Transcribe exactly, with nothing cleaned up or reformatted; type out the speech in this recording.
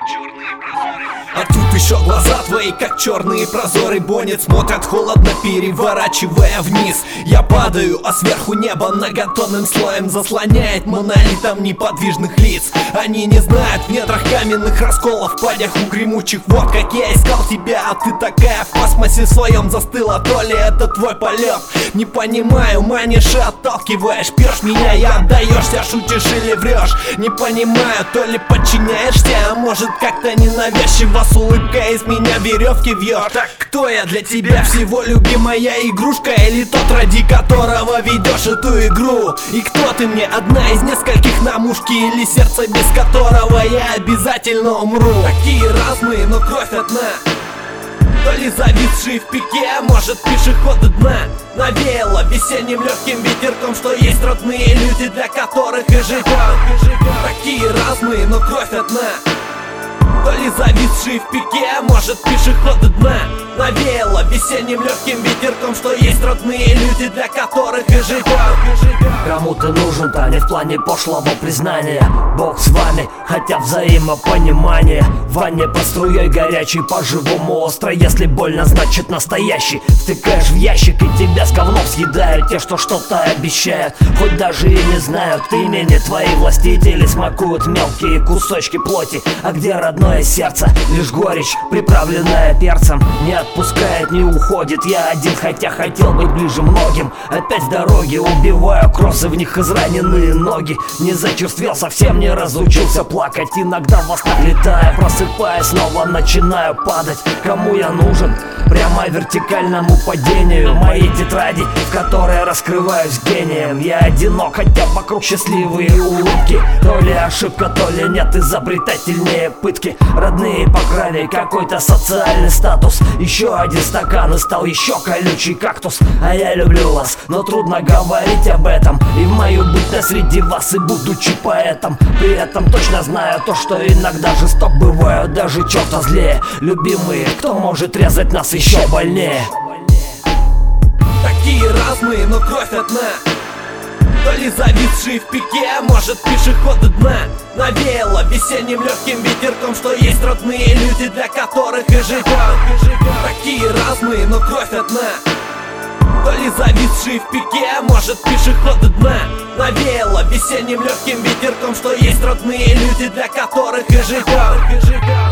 А тут еще глаза твои, как черные прозоры. Бонет смотрят холодно, переворачивая вниз. Я падаю, а сверху небо многотонным слоем заслоняет монолитом неподвижных лиц. Они не знают в недрах каменных расколов, в падях у гремучих вод, как я искал тебя. А ты такая в космосе своем застыла, то ли это твой полет? Не понимаю, манишь и отталкиваешь, пьешь меня и отдаешься, шутишь или врешь. Не понимаю, то ли подчиняешься, а может как-то ненавязчиво с улыбкой из меня веревки вьешь. Так кто я для тебя? Всего любимая игрушка или тот, ради которого ведешь эту игру? И кто ты мне? Одна из нескольких на мушке или сердце, без которого я обязательно умру? Такие разные, но кровь одна. То ли зависшие в пике, может пешеходы дна. Навеяло весенним легким ветерком, что есть родные люди, для которых и живем. Такие разные, но кровь одна. То ли зависшие в пике, может пешеходы дна. Навеяло весенним легким ветерком, что есть родные люди, для которых и живем. Кому ты нужен-то, не в плане пошлого признания. Бог с вами, хотя взаимопонимание. В ванне под струей горячей, по-живому остро. Если больно, значит настоящий. Втыкаешь в ящик, и тебя с говном съедают те, что что-то обещают. Хоть даже и не знают имени, твои властители смакуют мелкие кусочки плоти. А где родное сердце? Лишь горечь, приправленная перцем. Не отпускает, не уходит. Я один, хотя хотел быть ближе многим. Опять в дороге убиваю кроссы, в них израненные ноги. Не зачерствел, совсем не разучился плакать. Иногда во снах летая, просыпаясь, снова начинаю падать. Кому я нужен? Прямо вертикальному падению. Мои тетради, в которые раскрываюсь гением. Я одинок, хотя вокруг счастливые улыбки. То ли ошибка, то ли нет, изобретательнее пытки. Родные по крови, какой-то социальный статус. Еще один стакан и стал еще колючий кактус. А я люблю вас, но трудно говорить об этом. И в мою бытность среди вас и будучи поэтом. При этом точно знаю то, что иногда жесток бываю, даже черта злее. Любимые, кто может резать нас еще больнее? Такие разные, но кровь одна. То ли зависшие в пике, может пешеходы дна. Навеяло весенним легким ветерком, что есть родные люди, для которых и живем. Такие разные, но кровь одна. То ли зависшие в пике, может пешеходы дна. Навеяло весенним легким ветерком, что есть родные люди, для которых и живем.